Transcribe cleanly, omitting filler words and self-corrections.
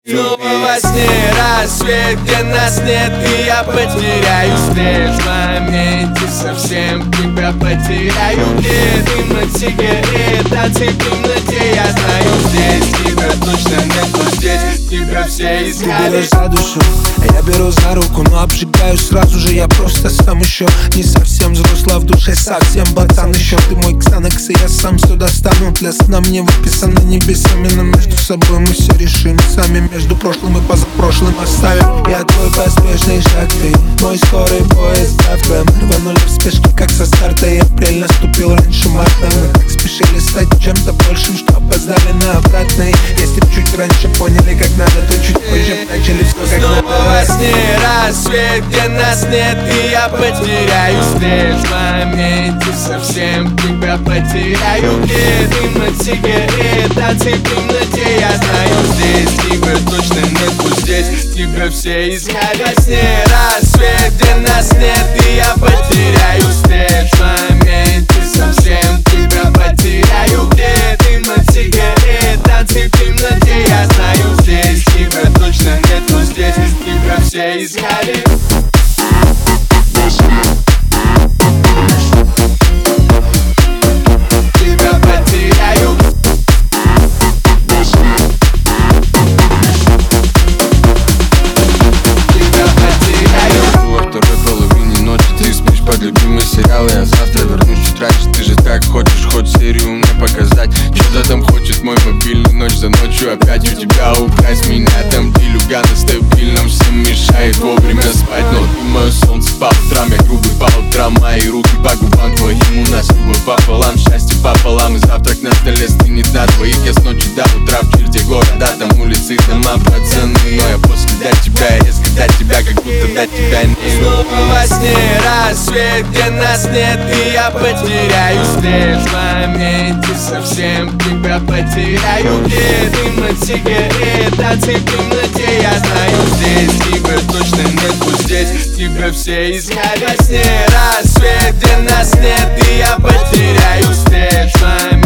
Снова во сне рассвет, где нас нет, и я потеряю след. В моменте совсем тебя потеряю. Где дым от сигарет, танцы в темноте. Я знаю, здесь тебя точно нету, здесь тебя все искали. Ты берешь за душу, а я беру за руку, но обжигаю сразу же. Я просто сам еще не совсем взрослый, а в душе совсем пацан еще. Ты мой ксанакс, и я сам все достану. Для сна мне выписано небесами, но между собой мы все решим сами. Между прошлым и позапрошлым оставим. Я твой поспешный шаг, ты мой скорый поезд завтра. Мы рванули в спешке, как со старта, и апрель наступил раньше марта. Мы так спешили стать чем-то большим, что опоздали на обратный. Если б чуть раньше поняли, как надо, то чуть позже начали все как надо. Снова во сне рассвет, где нас нет, и я потеряю след. В моменте совсем тебя потеряю. Где дым от сигарет, танцы в темноте. Я знаю, здесь тебя точно нету, здесь тебя все искали. Во сне рассвет, где нас нет, и я потеряю след. В моменте совсем тебя потеряю. Где дым от сигарет, танцы в темноте. Я знаю, здесь тебя точно нету, здесь тебя все искали. Тебя потеряю. Тебя потеряю. Во второй половине ночи ты спишь под любимый сериал. Я завтра вернусь чуть раньше. Ты же так хочешь хоть серию мне показать. Что-то там хочет мой мобильный, ночь за ночью опять у тебя украсть меня. Там делюга на стабильном, всем мешает вовремя спать. Но ты мое солнце по утрам, я грубый по утрам. Мои руки по губам твоим, у нас любовь пополам, счастье пополам. И завтрак на столе стынет на двоих. Я с ночи до утра в черте города, там улицы, дома, пацаны. Но я после до тебя, резко до тебя, как будто до тебя не. Снова во сне рассвет, где нас нет, и я потеряю след. В моменте совсем тебя потеряю. Где дым от сигарет, танцы в темноте. Я знаю, здесь тебя точно нету, здесь тебя все искали. Во сне рассвет, где нас нет, и я потеряю след. В моменте